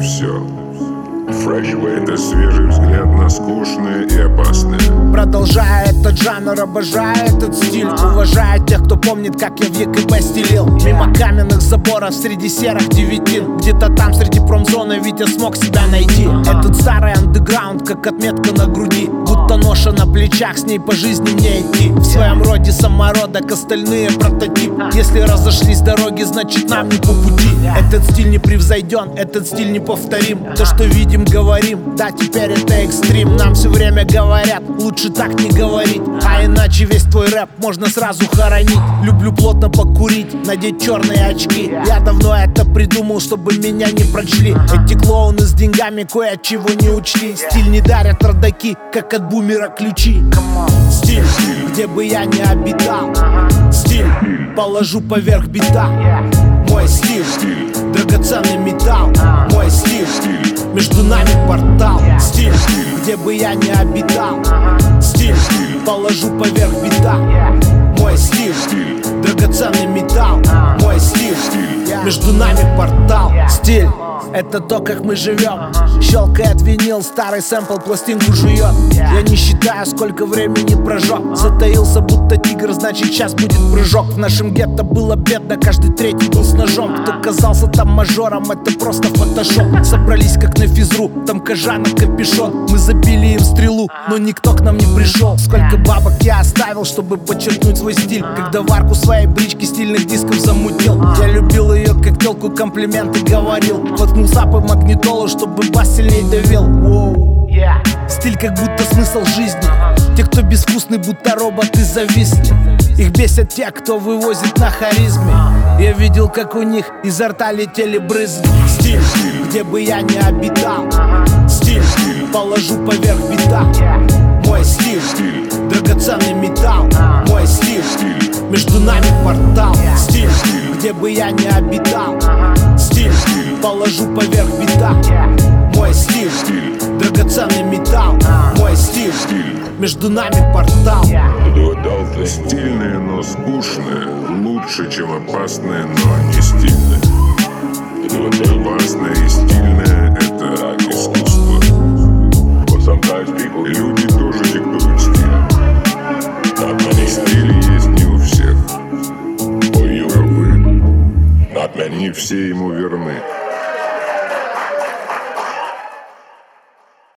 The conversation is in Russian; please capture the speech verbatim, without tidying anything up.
все. Это свежий взгляд на скучные и опасные. Продолжая этот жанр, обожаю этот стиль. Уважаю тех, кто помнит, как я в ЕКБ стелил. Мимо каменных заборов среди серых девятин. Где-то там среди промзоны Витя смог себя найти. Этот старый андеграунд, как отметка на груди. Будто ноша на плечах, с ней по жизни мне идти. В своем роде самородок, остальные прототип. Если разошлись дороги, значит нам не по пути. Этот стиль не превзойден, этот стиль неповторим. То, что видим, говорим, да, теперь это экстрим. Нам все время говорят, лучше так не говорить. А иначе весь твой рэп можно сразу хоронить. Люблю плотно покурить, надеть черные очки. Я давно это придумал, чтобы меня не прочли. Эти клоуны с деньгами кое-чего не учли. Стиль не дарят родаки, как от бумера ключи. Стиль, где бы я ни обитал. Стиль, положу поверх бита. Мой стиль, драгоценный металл. Мой стиль, между нами портал. Стиль, где бы я ни обитал. Стиль, положу поверх бита. Мой стиль, драгоценный металл. Мой стиль, между нами портал. Стиль — это то, как мы живем. Щелкает винил, старый сэмпл пластинку жует. Я не считаю, сколько времени прожег. Затаился, будто тигр, значит сейчас будет прыжок. В нашем гетто было бедно, каждый третий был с ножом. Кто казался там мажором, это просто фотошоп. Собрались как на физру, там кожан и капюшон. Мы забили им стрелу, но никто к нам не пришел. Сколько бабок я оставил, чтобы подчеркнуть свой стиль. Когда в арку своей брички стильных дисков замутил. Я любил ее, как телку комплименты говорил. Воткнул сапы в магнитолу, чтобы бас сильней давил. Воу. Стиль как будто смысл жизни. Те, кто безвкусный, будто роботы зависли. Их бесят те, кто вывозит на харизме. Я видел, как у них изо рта летели брызги. Стиль, где бы я ни обитал. Стиль, положу поверх бита. Мой стиль, драгоценный металл. Мой стиль, между нами портал. Стиль, где бы я ни обитал. Стиль, положу поверх бита. Мой стиль, драгоценный металл. Мой стиль, между нами портал. Стильные, но скучные. Лучше, чем опасные, но не стильные. Опасное и стильное — это искусство. Люди тоже диктуют стиль. Стиль есть не у всех. Увы, не все ему верны.